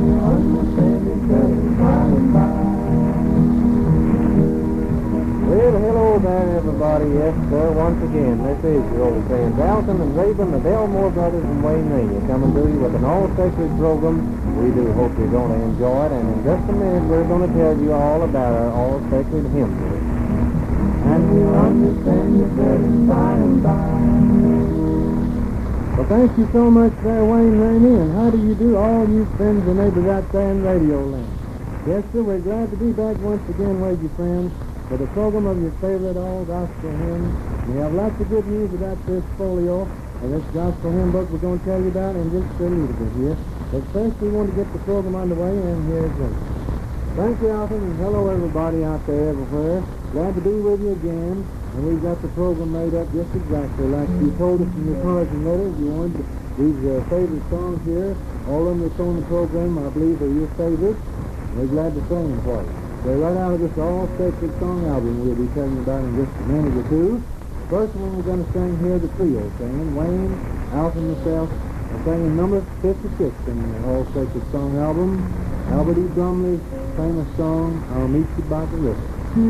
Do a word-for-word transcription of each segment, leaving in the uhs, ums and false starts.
you understand it better by and by. Well, hello there, everybody. Yes, sir, once again, this is your old friends, Alton and Raven, the Delmore Brothers and Wayne Rainey, coming to you with an all-sacred program. We do hope you're going to enjoy it, and in just a minute, we're going to tell you all about our all-sacred hymn book. And you'll understand it better by and by. Well, thank you so much there, Wayne Rainey, and how do you do, all you friends and neighbors out there in Radio Land? Yes, sir, we're glad to be back once again with you, friends, with a program of your favorite all-gospel hymns. We have lots of good news about this folio of this gospel hymn book we're going to tell you about in just a little bit here. But first, we want to get the program underway, and here's it. Thank you, Alton, and hello, everybody out there everywhere. Glad to be with you again. And we've got the program made up just exactly like you told us in your cards and letters. You wanted these uh, favorite songs here. All of them that's on the program, I believe, are your favorites. We're glad to sing them for you. They're right out of this all-sacred song album we'll be telling you about in just a minute or two. First one we're going to sing here, the trio singing. Wayne, Alton, and myself are singing number fifty-six in the all-sacred song album. Albert E. Brumley's famous song, I'll Meet You by the River.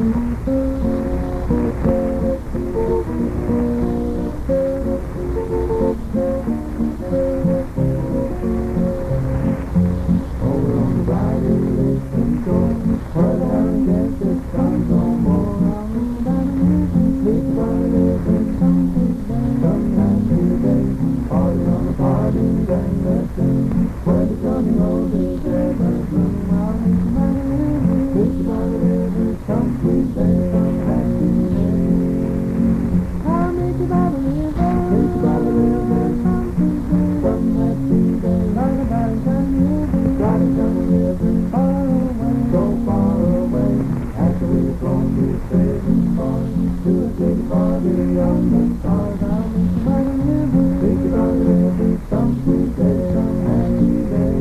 Over on the right and left and go, where down get the sun no more. Meet by the river, some night today, party on the party, gang that thing, where the Johnny Rose is ever bloom. Meet by the river, some sweet day, some happy day. I'll meet you by the river, meet you by the river, some sweet day, some happy day. Right about time river, right down the river, far away, so far away. After we've flown through seven bars, to a big party on the stars. I'll meet you by the river, meet you by the river, some sweet day, some happy day.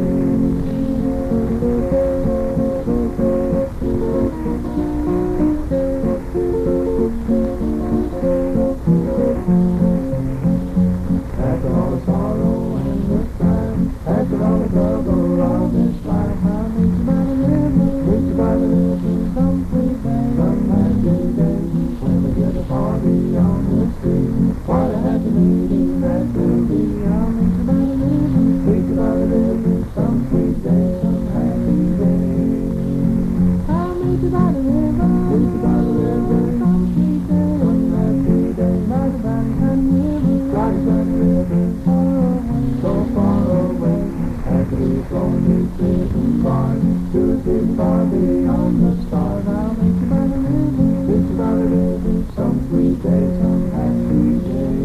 After all the sorrow and the strife, after all the trouble of this life, I'll meet you by the river, meet you by the river, some sweet day, some happy day. When we get a party on the street, what a happy meeting that will be. I'll meet you by the river, meet you by the river, some sweet day, some happy day. I'll meet you by the river, meet you by the river, some sweet day, some happy day. By the Bantan River, by the Bantan River, far away, so far away. After we've flown these seven bars, to a big party on the stars. I'll meet you by the river, meet you by the river, some sweet day, some happy day.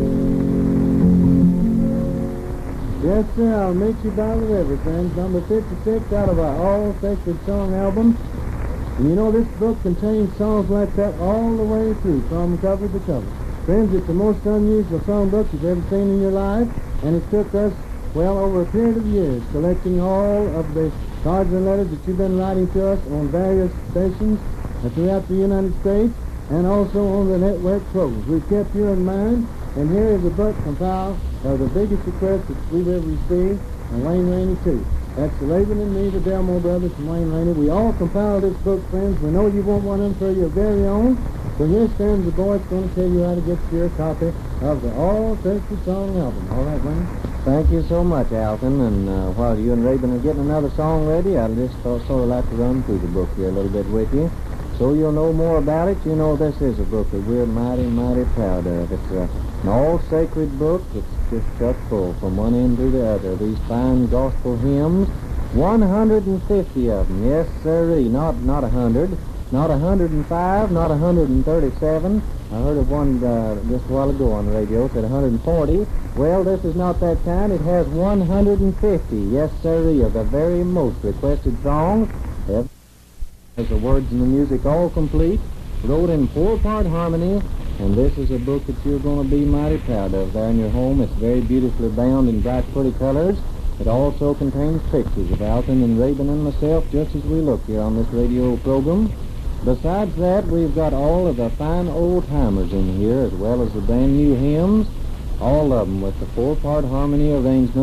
Yes, sir, I'll meet you by the river, friends. Number fifty-six out of our all-sacred song album. And you know, this book contains songs like that all the way through, from cover to cover. Friends, it's the most unusual song book you've ever seen in your life, and it took us, well, over a period of years, collecting all of the cards and letters that you've been writing to us on various stations throughout the United States, and also on the network programs. We've kept you in mind, and here is a book compiled of the biggest requests that we've ever received, and Wayne Rainey too. That's Raven and me, the Delmore Brothers, and Wayne Rainey. We all compiled this book, friends. We know you want one of them for your very own. So here stands the boy that's going to tell you how to get your copy of the all-sacred song album. All right, Wayne? Thank you so much, Alton. And uh, while you and Raven are getting another song ready, I'd just uh, sort of like to run through the book here a little bit with you. So you'll know more about it. You know this is a book that we're mighty, mighty proud of. It's uh, an all-sacred book. It's just chock full from one end to the other. These fine gospel hymns, one hundred fifty of them. Yes, sirree. Not not a hundred, not a hundred and five, not a hundred and thirty-seven. I heard of one uh, just a while ago on the radio, said one hundred and forty. Well, this is not that kind. It has one hundred and fifty. Yes, sirree, of the very most requested songs. Has the words and the music all complete, wrote in four-part harmony, and this is a book that you're going to be mighty proud of there in your home. It's very beautifully bound in bright, pretty colors. It also contains pictures of Alton and Raven and myself, just as we look here on this radio program. Besides that, we've got all of the fine old-timers in here, as well as the brand-new hymns, all of them with the four-part harmony arrangements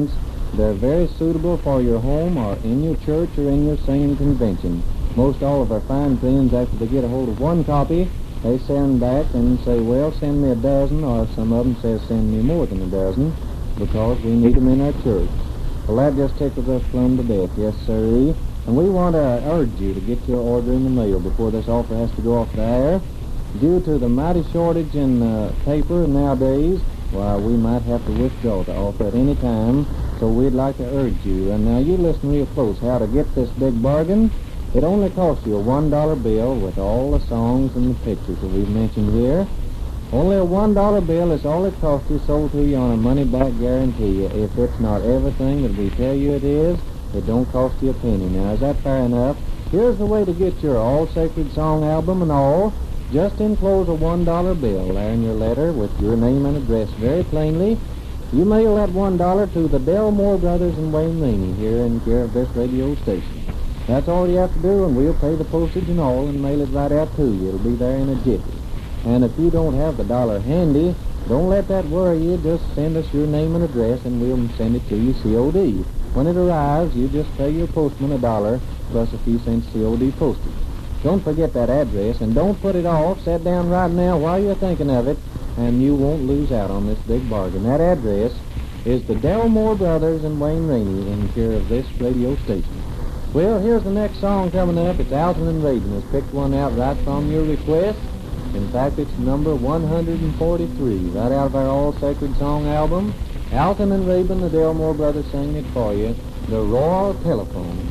They're very suitable for your home or in your church or in your singing convention. Most all of our fine friends, after they get a hold of one copy, they send back and say, well, send me a dozen, or some of them say, send me more than a dozen, because we need them in our church. Well, that just tickles us plumb to death, yes, sirree. And we want to urge you to get your order in the mail before this offer has to go off the air. Due to the mighty shortage in uh, paper nowadays, why, we might have to withdraw the offer at any time, so we'd like to urge you. And now you listen real close how to get this big bargain. It only costs you a one dollar bill with all the songs and the pictures that we've mentioned here. Only a one dollar bill is all it costs you, sold to you on a money-back guarantee. If it's not everything that we tell you it is, it don't cost you a penny. Now, is that fair enough? Here's the way to get your All Sacred Song album and all. Just enclose a one dollar bill there in your letter with your name and address very plainly. You mail that one dollar to the Delmore Brothers and Wayne Rainey here in care of this radio station. That's all you have to do, and we'll pay the postage and all and mail it right out to you. It'll be there in a jiffy. And if you don't have the dollar handy, don't let that worry you. Just send us your name and address, and we'll send it to you C O D. When it arrives, you just pay your postman a dollar plus a few cents C O D postage. Don't forget that address, and don't put it off. Sit down right now while you're thinking of it, and you won't lose out on this big bargain. That address is the Delmore Brothers and Wayne Rainey in care of this radio station. Well, here's the next song coming up. It's Alton and Rabin has picked one out right from your request. In fact, it's number one hundred forty-three, right out of our All Sacred Song album. Alton and Rabin, the Delmore Brothers, singing it for you, The Royal Telephone.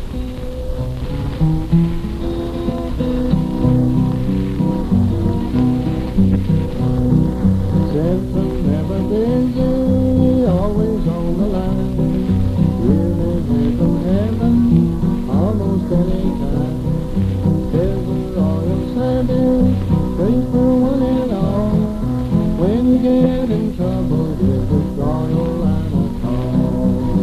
Simpson never busy, always on the line. Really here from heaven, almost any time. There's a royal service, free for one and all. When you get in trouble, give the royal line a call.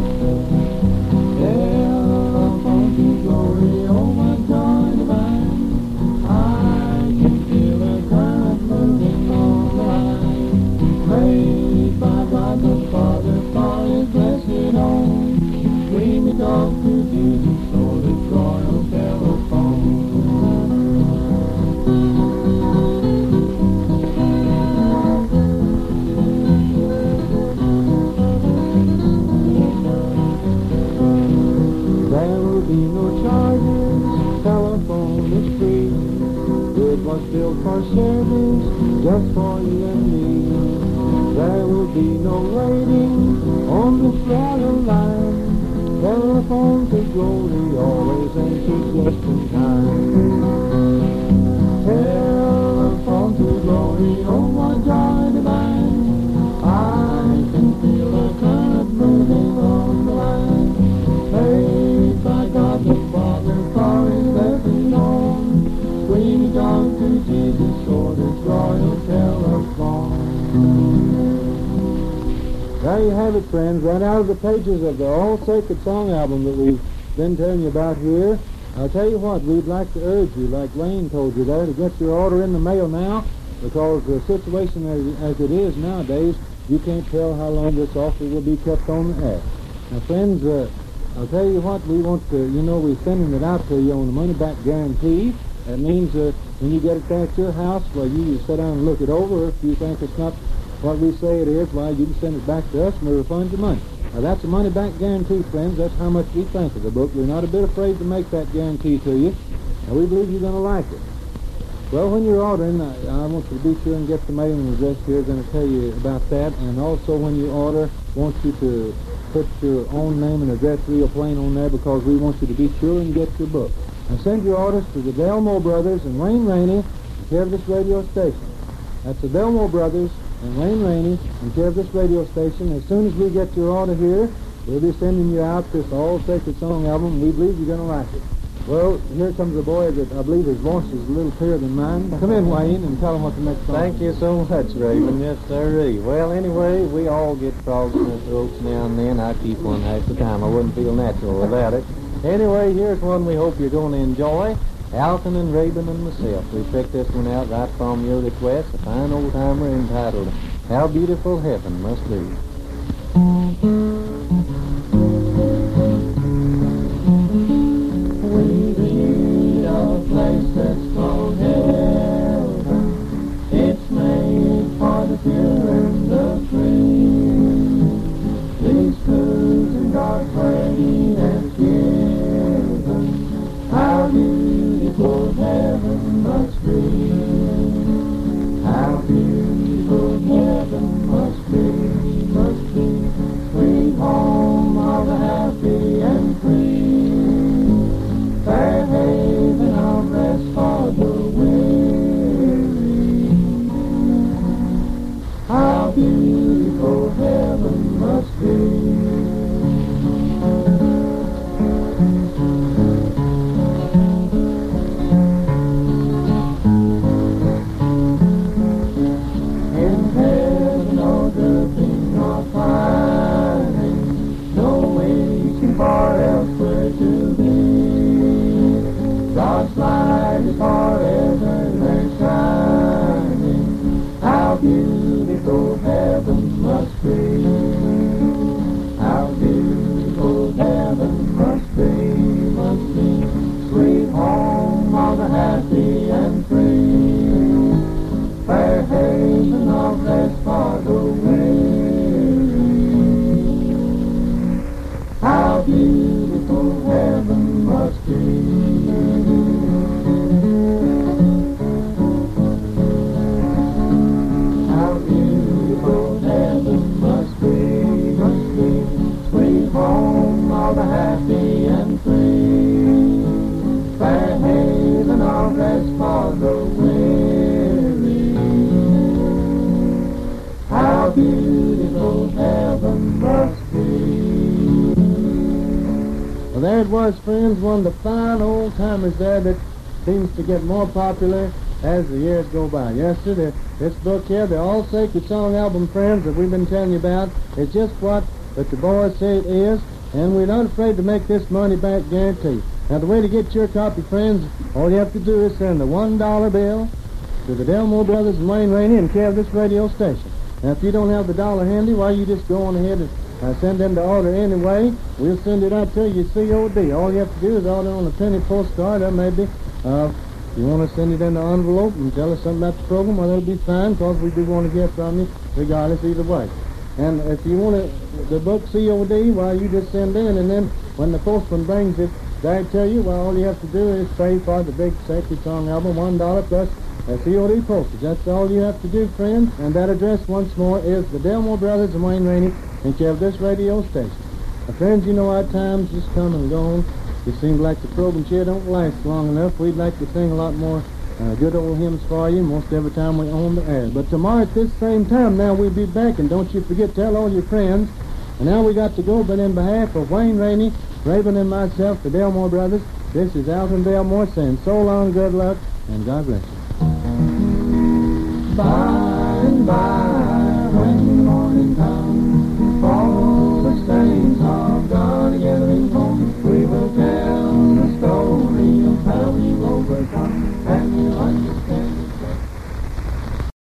Telephone to glory, oh my joy divine. I can feel a current moving on the line. Praised by God the Father for his blessed own. We may talk to Jesus or the royal telephone. There will be no charges, telephone is free. It was built for service, just for you and me. There will be no waiting on this royal line. Telephone to glory, always answers just in time. Telephone to glory, oh what joy divine. I can feel the current moving on the line. Praised by God the Father for his blessing on. Screaming down to Jesus or this royal telephone. There you have it, friends, right out of the pages of the All Sacred Song album that we've been telling you about here. I'll tell you what, we'd like to urge you, like Wayne told you there, to get your order in the mail now, because the situation as, as it is nowadays, you can't tell how long this offer will be kept on the air. Now, friends, uh, I'll tell you what, we want to, you know, we're sending it out to you on a money-back guarantee. That means uh, when you get it back to your house, well, you just sit down and look it over. If you think it's not what we say it is, why, you can send it back to us and we'll refund your money. Now, that's a money-back guarantee, friends. That's how much we think of the book. We're not a bit afraid to make that guarantee to you, and we believe you're going to like it. Well, when you're ordering, I, I want you to be sure and get the mailing address here. I'm going to tell you about that. And also, when you order, I want you to put your own name and address real plain on there, because we want you to be sure and get your book. And send your orders to the Delmore Brothers and Wayne Rainey, in care of this radio station. That's the Delmore Brothers and Wayne Rainey, in care of this radio station. As soon as we get your order here, we'll be sending you out this All Sacred Song album. We believe you're going to like it. Well, here comes a boy that I believe his voice is a little clearer than mine. Come in, Wayne, and tell him what the next song Thank is. you so much, Raven. Yes, sirree. Well, anyway, we all get frogs in our throats now and then. I keep one half the time. I wouldn't feel natural without it. Anyway, here's one we hope you're going to enjoy. Alton and Rabin and myself. We picked this one out right from your request. A fine old-timer entitled How Beautiful Heaven Must Be. and forever they're shining. How beautiful heaven must be. How beautiful heaven must be, must be. Sweet home of the happy and free. Fair haven of rest for the weary. How beautiful heaven must be. How beautiful heaven must be, must be. Sweet home of the happy and free. Fair haven of rest for the weary. How beautiful heaven must be. Well, there it was, friends, one of the fine old-timers there that seems to get more popular as the years go by. Yes, sir, the, this book here, the All Sacred Song album, friends, that we've been telling you about, is just what that the boys say it is, and we're not afraid to make this money-back guarantee. Now, the way to get your copy, friends, all you have to do is send a one dollar bill to the Delmore Brothers and Wayne Rainey in care of this radio station. Now, if you don't have the dollar handy, why, you just go on ahead and uh, send them to order anyway. We'll send it out to you C O D. All you have to do is order on a penny postcard, or maybe uh, you want to send it in the envelope and tell us something about the program, well, that'll be fine, because we do want to hear from you regardless either way. And if you want to, the book C O D, well, you just send in, and then when the postman brings it, they tell you, well, all you have to do is pay for the big Sacred Song album, one dollar plus a C O D postage. That's all you have to do, friends. And that address, once more, is the Delmore Brothers and Wayne Rainey in care of this radio station. Now, friends, you know our time's just come and gone. It seems like the programs here don't last long enough. We'd like to sing a lot more uh, good old hymns for you most every time we on the air. But tomorrow at this same time, now we'll be back, and don't you forget, tell all your friends. And now we got to go, but in behalf of Wayne Rainey, Raven, and myself, the Delmore Brothers, this is Alton Delmore saying so long, good luck, and God bless you. By and by